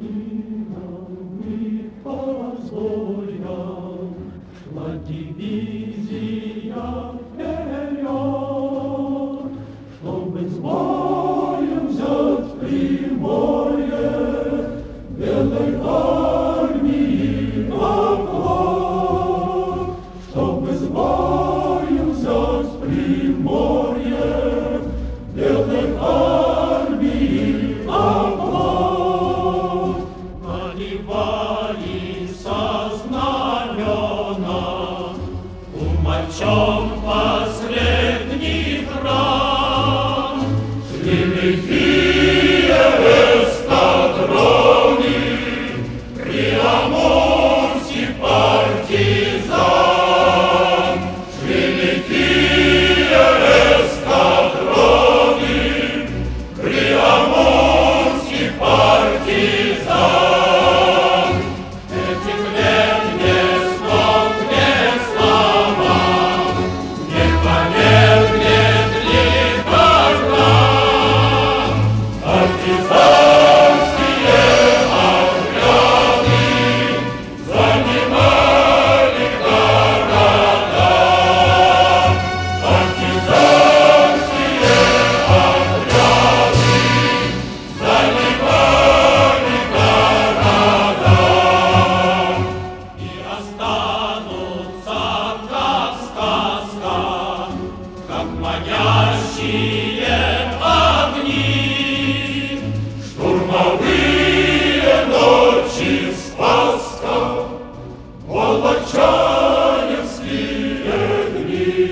миром покоем шла дивизия вперед, чтобы с боем взять Приморье белой армии оплот, чтобы с боем взять Приморье белой армии оплот. Наливали со знамена умочом последних ран, шли лихие эскадроны приамурских партизан, шли лихие эскадроны приамурских партизан. Этих лет не слов, не слова, не померкнет никогда. Партизанские отряды занимали города. Партизанские отряды занимали города. И останутся как сказка, как манящие огни, штурмовые ночи Спасска, волочаевские дни.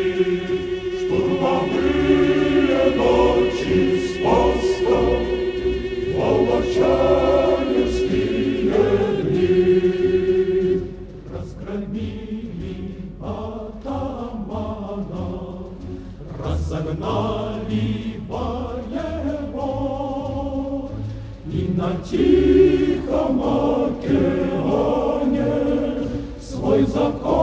Штурмовые ночи Спасска, волочаевские дни. Разгромили атамана, разогнали воевод, и на Тихом океане свой закон